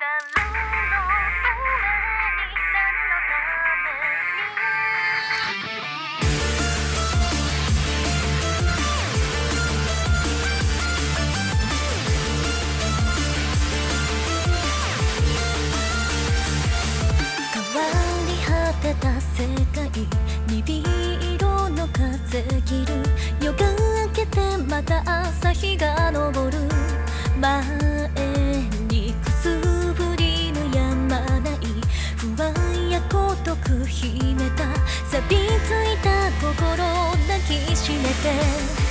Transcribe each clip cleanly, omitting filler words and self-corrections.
世界にビ色の風切る夜が明けてまた朝日が昇る前にくすぶりの止まない不安や孤独秘めた錆びついた心抱きしめて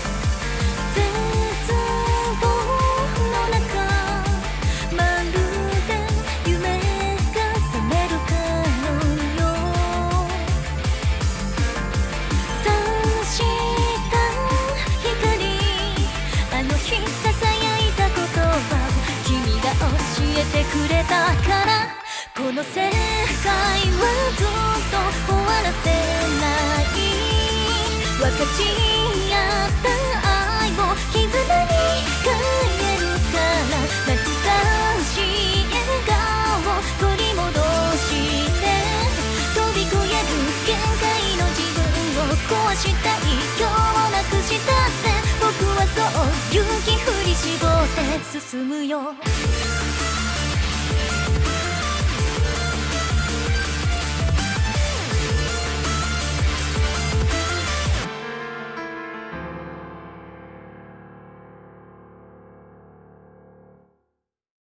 てくれたからこの世界はずっと終わらせない分かち合った愛を絆に変えるから懐かしい笑顔取り戻して飛び越える限界の自分を壊したい今日をなくしたって僕はそう勇気振り絞って進むよ